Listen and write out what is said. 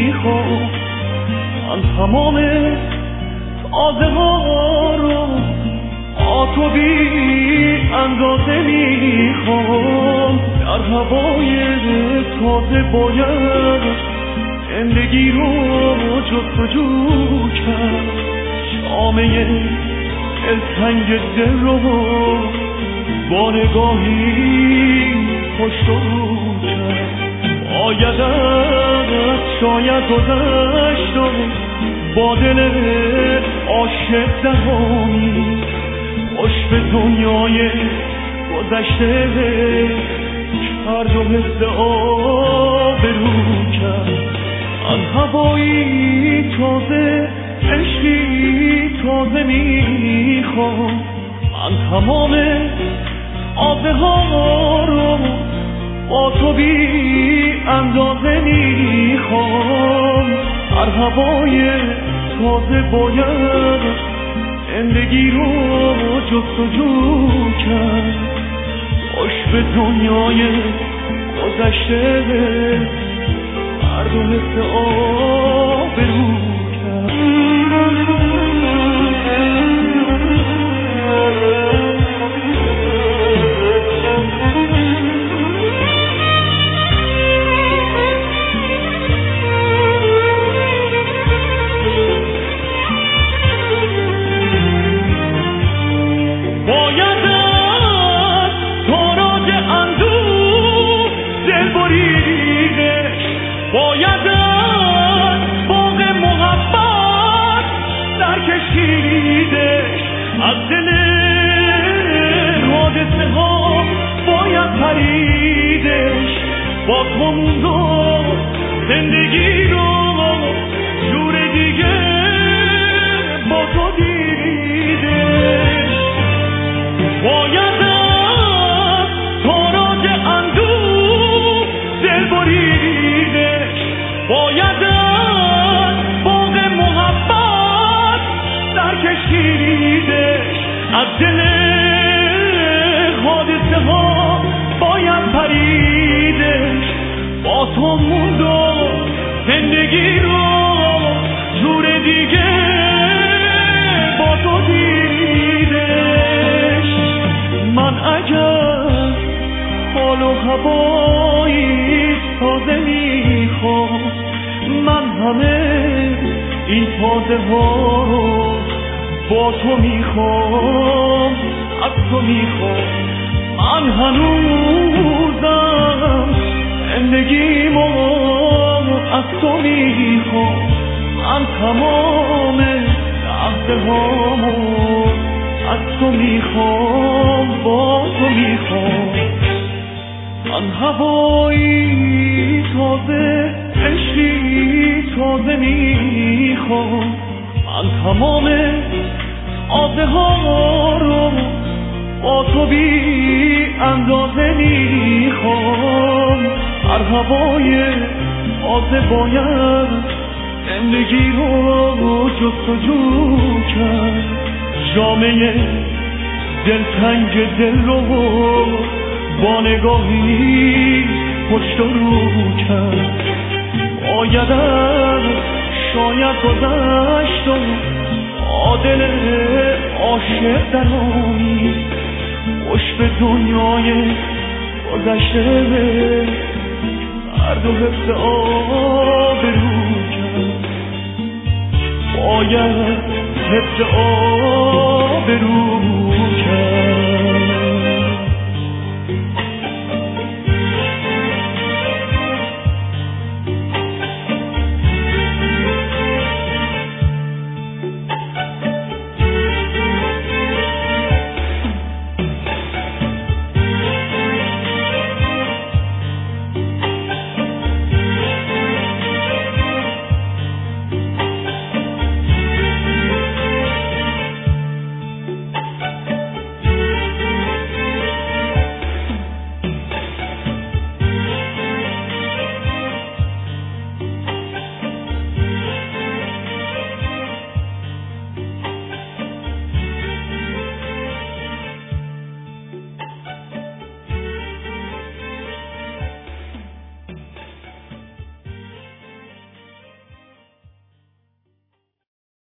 میخوام، من تمام تازه ها رو با تو بی اندازه میخوام. در هوای تازه باید زندگی رو جستجو کرد، شامه دلتنگ دل رو با نگاهی پشت رو کرد. باید شاید گذشت و با دل عاشق دهانی خوش به دنیای گذشته کرد و حس آبرو کرد. من هوایی تازه عشقی تازه میخوام، من تمام آبه ها رو با تو بی اندازه میخوام. هر هوای تازه باید زندگی رو جستجو کرد، خوش به دنیای گذشته هر دو حس آبرو کرد. با تو موندم زندگی رو جور دیگه با تو دیدش. باید از تاراج اندوه دل بریدش، باید از باغ محبت در کشیدش. از دل حادثه ها باید پریدش، با تو موندم زندگی رو جور دیگه با تو دیدش. من اگر حال و هوایی تازه میخوام، من همه این تازه ها رو با تو میخوام، از تو میخوام. من هنوزم زندگیمو از تو میخوام، من تمام لحظه هامو از تو میخوام، با تو میخوام. من هوایی تازه عشقی تازه میخوام، من تمام آزه ها رو با تو بی اندازه میخوام. هر هوای تازه باید زندگی رو جستجو کرد، جامعه دلتنگ دل رو با نگاهی پشت رو کرد. باید شاید گذشت و دل عاشق درانی خوش به دنیای گذشته هر دو حس آبرو کرد. باید حس آبرو کرد.